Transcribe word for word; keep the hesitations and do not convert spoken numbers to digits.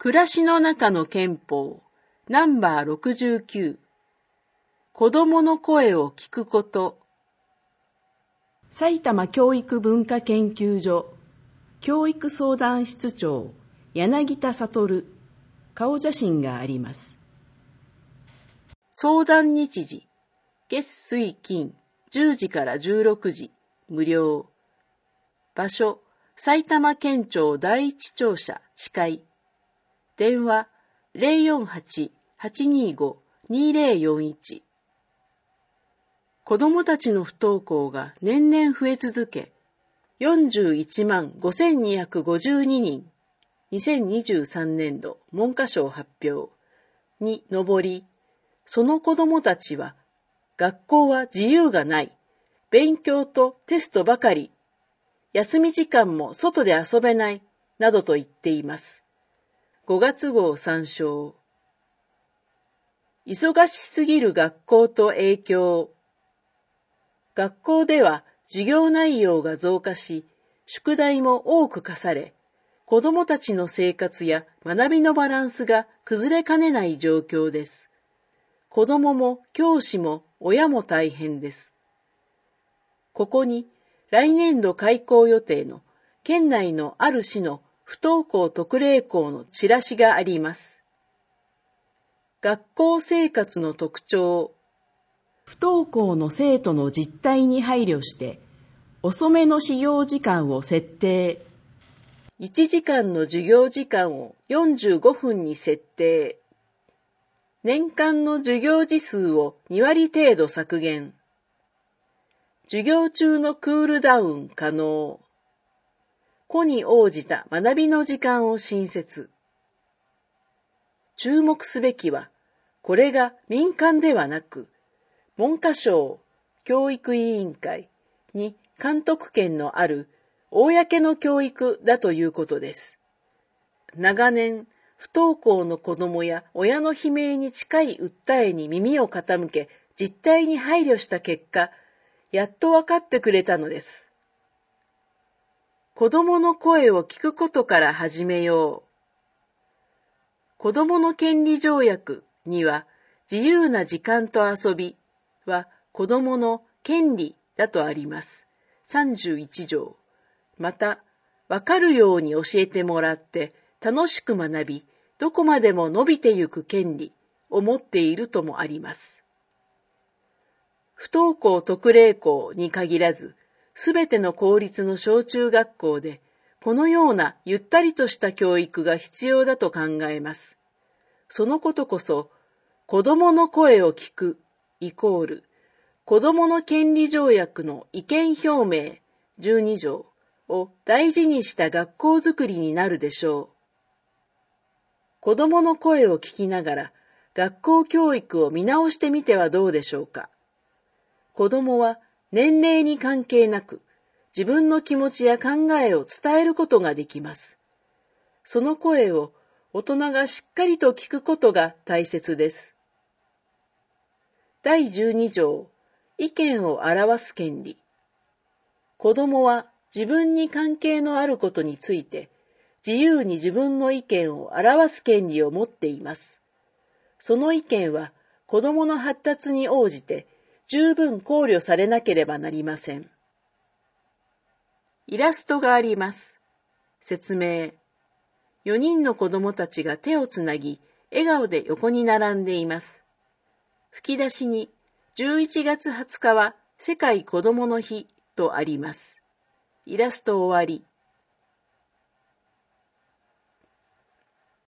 暮らしの中の憲法ナンバーろくじゅうきゅう、子どもの声を聞くこと。 埼玉教育文化研究所教育相談室長柳田悟、顔写真があります。 相談日時、月水金じゅうじからじゅうろくじ、無料。場所、埼玉県庁第一庁舎地階。電話 ゼロよんはち はちにーご にーぜろよんいち。子どもたちの不登校が年々増え続け、よんじゅういちまんごせんにひゃくごじゅうににん、にせんにじゅうさんねんど文科省発表に上り、その子どもたちは、学校は自由がない、勉強とテストばかり、休み時間も外で遊べない、などと言っています。ごがつ号参照。忙しすぎる学校と影響。学校では授業内容が増加し、宿題も多く課され、子どもたちの生活や学びのバランスが崩れかねない状況です。子どもも教師も親も大変です。ここに来年度開校予定の県内のある市の不登校特例校のチラシがあります。学校生活の特徴。 不登校の生徒の実態に配慮して、遅めの始業時間を設定。 いちじかんの授業時間をよんじゅうごふんに設定。年間の授業時数をにわり程度削減。授業中のクールダウン可能。個に応じた学びの時間を新設。注目すべきは、これが民間ではなく、文科省教育委員会に監督権のある公の教育だということです。長年、不登校の子どもや親の悲鳴に近い訴えに耳を傾け、実態に配慮した結果、やっと分かってくれたのです。子どもの声を聞くことから始めよう。子どもの権利条約には、自由な時間と遊びは子どもの権利だとあります。さんじゅういちじょう。また、わかるように教えてもらって楽しく学び、どこまでも伸びてゆく権利を持っているともあります。不登校特例校に限らず、すべての公立の小中学校で、このようなゆったりとした教育が必要だと考えます。そのことこそ、子どもの声を聞くイコール、子どもの権利条約の意見表明じゅうにじょうを大事にした学校づくりになるでしょう。子どもの声を聞きながら、学校教育を見直してみてはどうでしょうか。子どもは年齢に関係なく、自分の気持ちや考えを伝えることができます。その声を大人がしっかりと聞くことが大切です。だいじゅうにじょう、意見を表す権利。子どもは自分に関係のあることについて、自由に自分の意見を表す権利を持っています。その意見は子どもの発達に応じて十分考慮されなければなりません。イラストがあります。説明。よにんの子どもたちが手をつなぎ、笑顔で横に並んでいます。吹き出しに、じゅういちがつはつかは世界子どもの日とあります。イラスト終わり。